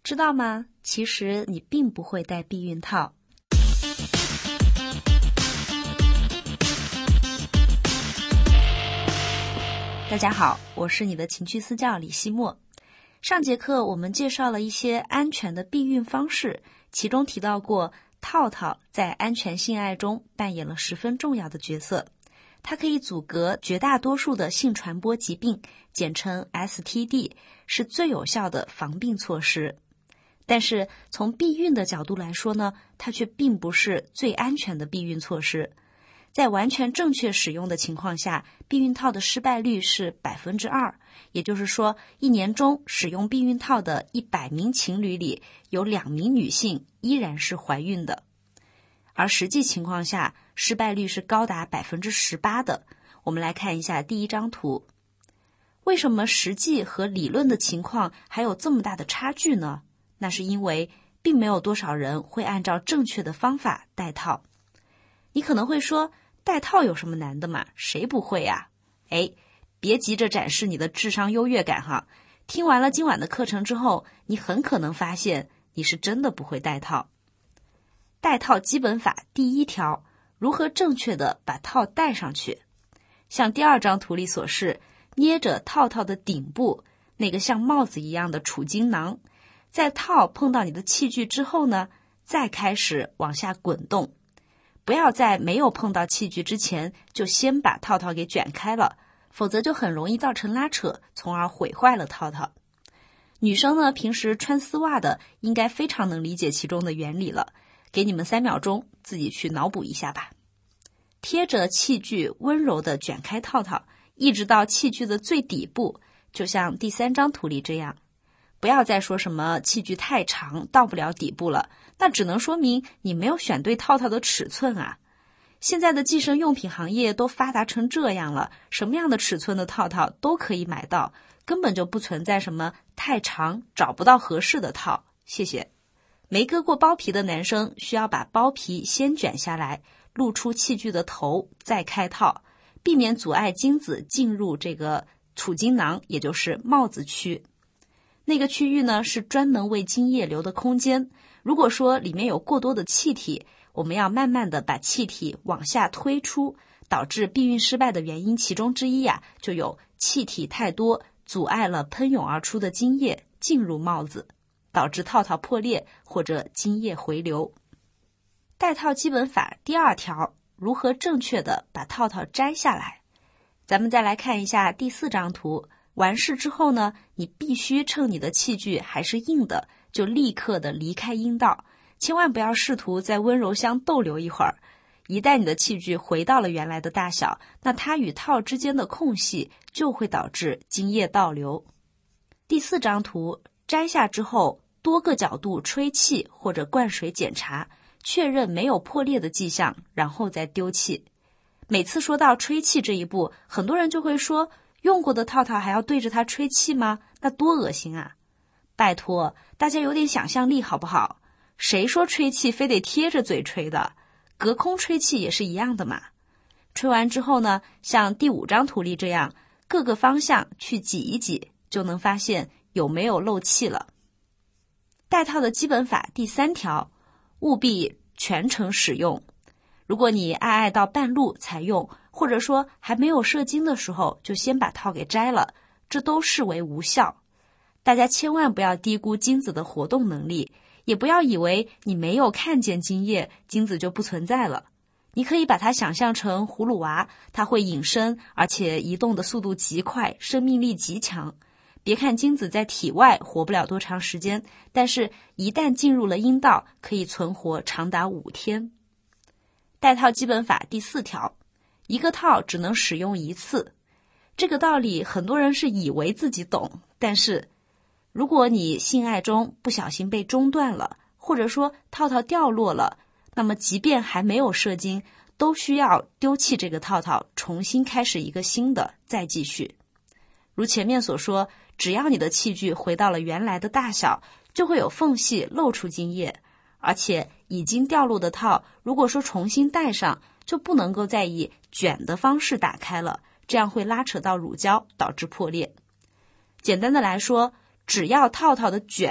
知道吗？其实你并不会戴避孕套。大家好，我是你的情趣私教李希墨。上节课我们介绍了一些安全的避孕方式，其中提到过套套在安全性爱中扮演了十分重要的角色。它可以阻隔绝大多数的性传播疾病，简称 STD， 是最有效的防病措施。但是从避孕的角度来说呢，它却并不是最安全的避孕措施。在完全正确使用的情况下，避孕套的失败率是 2%， 也就是说一年中使用避孕套的100名情侣里有2名女性依然是怀孕的。而实际情况下失败率是高达 18% 的。我们来看一下第一张图。为什么实际和理论的情况还有这么大的差距呢？那是因为并没有多少人会按照正确的方法戴套。你可能会说，戴套有什么难的嘛？谁不会呀？别急着展示你的智商优越感哈。听完了今晚的课程之后，你很可能发现你是真的不会戴套。戴套基本法第一条，如何正确的把套戴上去。像第二张图里所示，捏着套套的顶部，那个像帽子一样的储精囊，在套碰到你的器具之后呢，再开始往下滚动。不要在没有碰到器具之前就先把套套给卷开了，否则就很容易造成拉扯，从而毁坏了套套。女生呢，平时穿丝袜的应该非常能理解其中的原理了，给你们3秒钟自己去脑补一下吧。贴着器具温柔地卷开套套，一直到器具的最底部，就像第3张图里这样。不要再说什么器具太长到不了底部了，那只能说明你没有选对套套的尺寸啊。现在的计生用品行业都发达成这样了，什么样的尺寸的套套都可以买到，根本就不存在什么太长找不到合适的套。谢谢。没割过包皮的男生需要把包皮先卷下来，露出器具的头，再开套，避免阻碍精子进入这个储精囊，也就是帽子区。那个区域呢，是专门为精液留的空间。如果说里面有过多的气体，我们要慢慢的把气体往下推出，导致避孕失败的原因其中之一就有气体太多，阻碍了喷涌而出的精液进入帽子，导致套套破裂或者精液回流。戴套基本法第2条，如何正确的把套套摘下来。咱们再来看一下第4张图。完事之后呢，你必须趁你的器具还是硬的，就立刻的离开阴道，千万不要试图在温柔乡逗留一会儿。一旦你的器具回到了原来的大小，那它与套之间的空隙就会导致精液倒流。第4张图，摘下之后，多个角度吹气或者灌水检查，确认没有破裂的迹象，然后再丢弃。每次说到吹气这一步，很多人就会说，用过的套套还要对着它吹气吗？那多恶心啊！拜托，大家有点想象力好不好？谁说吹气非得贴着嘴吹的？隔空吹气也是一样的嘛。吹完之后呢，像第5张图里这样，各个方向去挤一挤，就能发现有没有漏气了。戴套的基本法第3条，务必全程使用。如果你爱到半路才用，或者说还没有射精的时候就先把套给摘了，这都视为无效。大家千万不要低估精子的活动能力，也不要以为你没有看见精液，精子就不存在了。你可以把它想象成葫芦娃，它会隐身，而且移动的速度极快，生命力极强。别看精子在体外活不了多长时间，但是一旦进入了阴道，可以存活长达5天。戴套基本法第4条，一个套只能使用1次。这个道理很多人是以为自己懂，但是如果你性爱中不小心被中断了，或者说套套掉落了，那么即便还没有射精，都需要丢弃这个套套，重新开始一个新的，再继续。如前面所说，只要你的器具回到了原来的大小，就会有缝隙露出精液，而且已经掉落的套，如果说重新戴上，就不能够再以卷的方式打开了，这样会拉扯到乳胶，导致破裂。简单的来说，只要套套的卷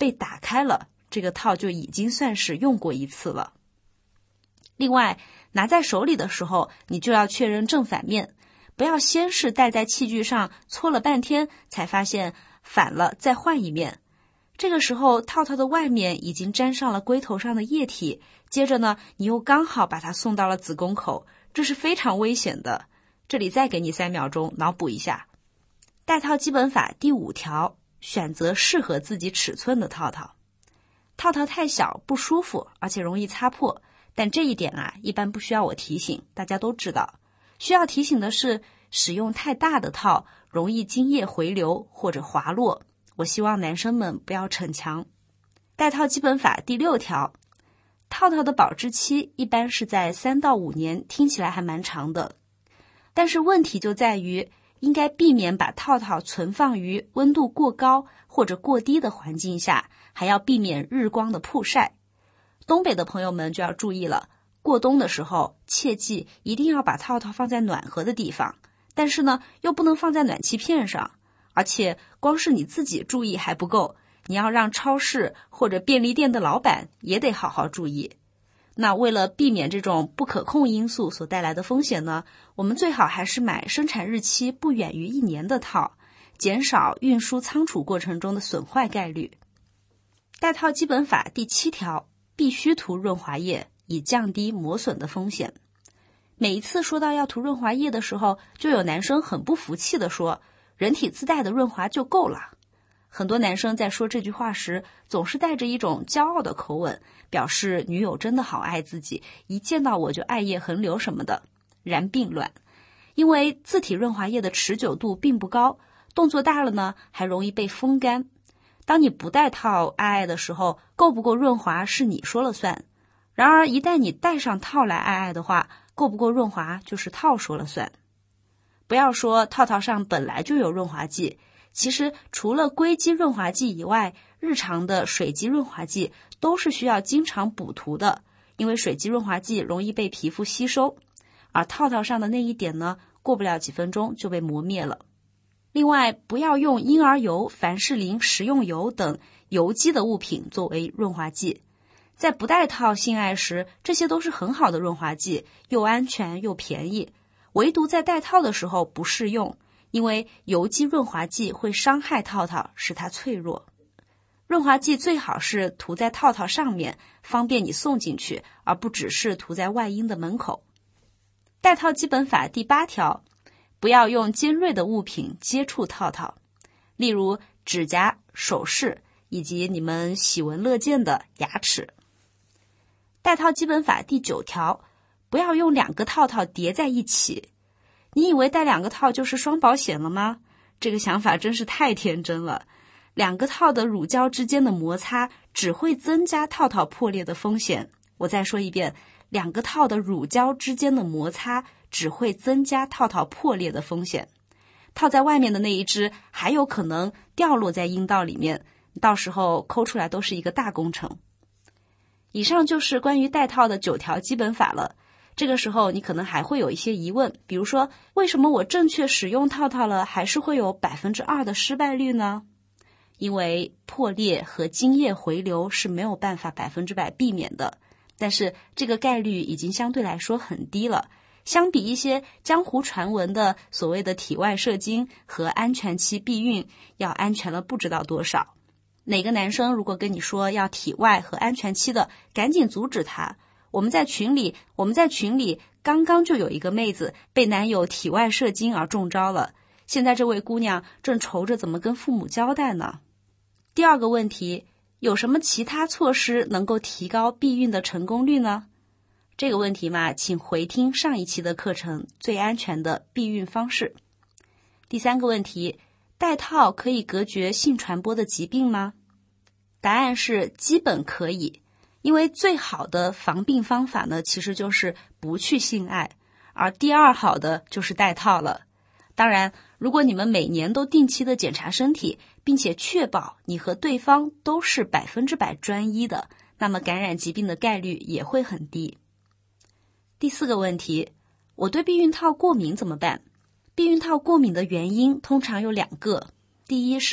被打开了，这个套就已经算是用过一次了。另外，拿在手里的时候，你就要确认正反面，不要先是戴在器具上搓了半天才发现反了再换一面。这个时候套套的外面已经沾上了龟头上的液体，接着呢，你又刚好把它送到了子宫口，这是非常危险的。这里再给你3秒钟脑补一下。戴套基本法第5条，选择适合自己尺寸的套套。套套太小不舒服，而且容易擦破，但这一点啊，一般不需要我提醒，大家都知道。需要提醒的是，使用太大的套容易精液回流或者滑落，我希望男生们不要逞强。戴套基本法第6条，套套的保质期一般是在3到5年，听起来还蛮长的。但是问题就在于，应该避免把套套存放于温度过高或者过低的环境下，还要避免日光的曝晒。东北的朋友们就要注意了，过冬的时候切记一定要把套套放在暖和的地方，但是呢，又不能放在暖气片上。而且光是你自己注意还不够，你要让超市或者便利店的老板也得好好注意。那为了避免这种不可控因素所带来的风险呢，我们最好还是买生产日期不远于1年的套，减少运输仓储过程中的损坏概率。戴套基本法第7条，必须涂润滑液，以降低磨损的风险。每一次说到要涂润滑液的时候，就有男生很不服气地说，人体自带的润滑就够了。很多男生在说这句话时，总是带着一种骄傲的口吻，表示女友真的好爱自己，一见到我就爱液横流什么的，然并卵。因为自体润滑液的持久度并不高，动作大了呢，还容易被风干。当你不戴套爱的时候，够不够润滑是你说了算。然而一旦你戴上套来爱的话，够不够润滑就是套说了算。不要说套套上本来就有润滑剂，其实除了硅基润滑剂以外，日常的水基润滑剂都是需要经常补涂的，因为水基润滑剂容易被皮肤吸收，而套套上的那一点呢，过不了几分钟就被磨灭了。另外，不要用婴儿油、凡士林、食用油等油基的物品作为润滑剂。在不戴套性爱时，这些都是很好的润滑剂，又安全又便宜。唯独在戴套的时候不适用，因为油基润滑剂会伤害套套，使它脆弱。润滑剂最好是涂在套套上面，方便你送进去，而不只是涂在外阴的门口。戴套基本法第8条，不要用尖锐的物品接触套套，例如指甲、首饰以及你们喜闻乐见的牙齿。戴套基本法第9条，不要用2个套套叠在一起。你以为戴2个套就是双保险了吗？这个想法真是太天真了。2个套的乳胶之间的摩擦只会增加套套破裂的风险。我再说一遍，2个套的乳胶之间的摩擦只会增加套套破裂的风险。套在外面的那一只还有可能掉落在阴道里面，到时候抠出来都是一个大工程。以上就是关于戴套的9条基本法了。这个时候你可能还会有一些疑问，比如说，为什么我正确使用套套了，还是会有2%的失败率呢？因为破裂和精液回流是没有办法100%避免的，但是这个概率已经相对来说很低了。相比一些江湖传闻的所谓的体外射精和安全期避孕，要安全了不知道多少。哪个男生如果跟你说要体外和安全期的，赶紧阻止他。我们在群里刚刚就有一个妹子被男友体外射精而中招了，现在这位姑娘正愁着怎么跟父母交代呢。第2个问题，有什么其他措施能够提高避孕的成功率呢？这个问题嘛，请回听上一期的课程，最安全的避孕方式。第3个问题，戴套可以隔绝性传播的疾病吗？答案是基本可以，因为最好的防病方法呢，其实就是不去性爱，而第2好的就是戴套了。当然，如果你们每年都定期的检查身体，并且确保你和对方都是100%专一的，那么感染疾病的概率也会很低。第4个问题，我对避孕套过敏怎么办？避孕套过敏的原因通常有2个，第一是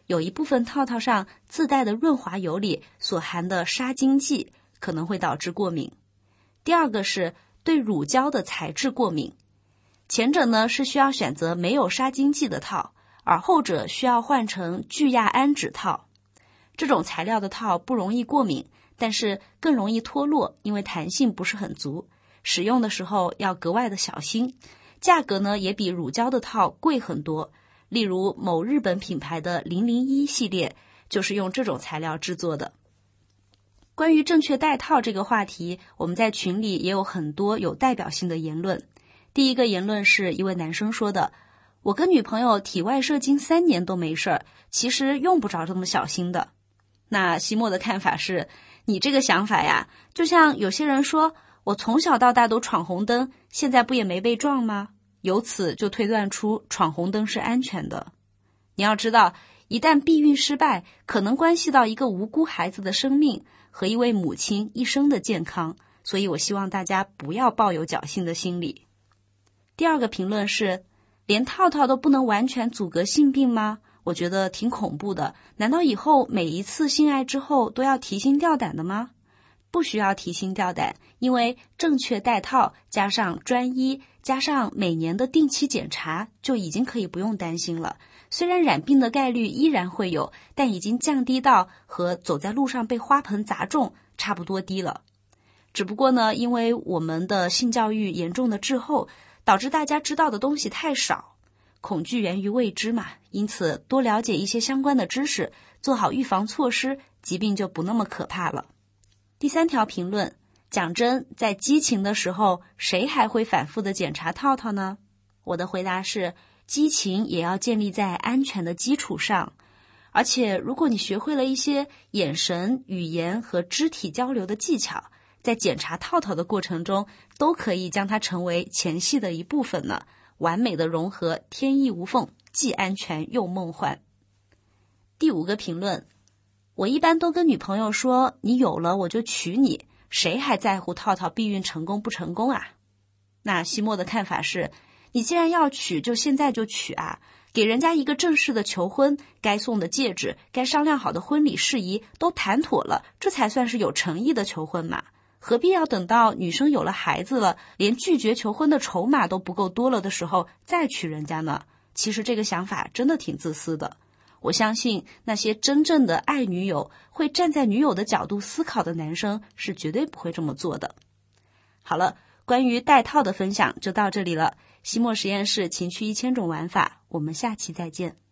有一部分套套上自带的润滑油里所含的杀菌剂可能会导致过敏。第二个是对乳胶的材质过敏，前者呢是需要选择没有杀菌剂的套，而后者需要换成聚亚胺酯套。这种材料的套不容易过敏，但是更容易脱落，因为弹性不是很足，使用的时候要格外的小心。价格呢也比乳胶的套贵很多，例如某日本品牌的001系列就是用这种材料制作的。关于正确戴套这个话题，我们在群里也有很多有代表性的言论。第一个言论是一位男生说的，我跟女朋友体外射精3年都没事儿，其实用不着这么小心的。那西莫的看法是，你这个想法呀，就像有些人说我从小到大都闯红灯，现在不也没被撞吗？由此就推断出闯红灯是安全的。你要知道，一旦避孕失败，可能关系到一个无辜孩子的生命和一位母亲一生的健康，所以我希望大家不要抱有侥幸的心理。第二个评论是，连套套都不能完全阻隔性病吗？我觉得挺恐怖的，难道以后每一次性爱之后都要提心吊胆的吗？不需要提心吊胆，因为正确戴套加上专一加上每年的定期检查，就已经可以不用担心了。虽然染病的概率依然会有，但已经降低到和走在路上被花盆砸中差不多低了。只不过呢，因为我们的性教育严重的滞后，导致大家知道的东西太少，恐惧源于未知嘛，因此多了解一些相关的知识，做好预防措施，疾病就不那么可怕了。第三条评论，讲真，在激情的时候，谁还会反复的检查套套呢？我的回答是，激情也要建立在安全的基础上，而且如果你学会了一些眼神、语言和肢体交流的技巧，在检查套套的过程中，都可以将它成为前戏的一部分呢，完美的融合，天衣无缝，既安全又梦幻。第5个评论，我一般都跟女朋友说，你有了我就娶你，谁还在乎套套避孕成功不成功啊？那西莫的看法是，你既然要娶，就现在就娶啊，给人家一个正式的求婚，该送的戒指，该商量好的婚礼事宜都谈妥了，这才算是有诚意的求婚嘛。何必要等到女生有了孩子了，连拒绝求婚的筹码都不够多了的时候再娶人家呢？其实这个想法真的挺自私的。我相信那些真正的爱女友，会站在女友的角度思考的男生是绝对不会这么做的。好了，关于戴套的分享就到这里了。西莫实验室情趣1000种玩法，我们下期再见。